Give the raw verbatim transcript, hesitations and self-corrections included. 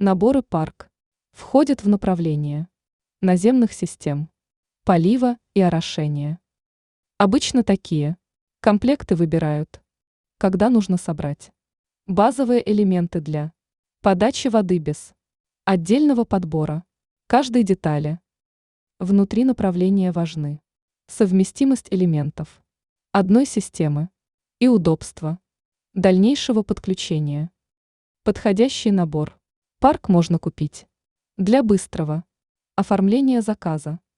Наборы парк входят в направление наземных систем, полива и орошения. Обычно такие комплекты выбирают, когда нужно собрать базовые элементы для подачи воды без отдельного подбора каждой детали. Внутри направления важны совместимость элементов одной системы и удобство дальнейшего подключения. Подходящий набор парк можно купить для быстрого оформления заказа.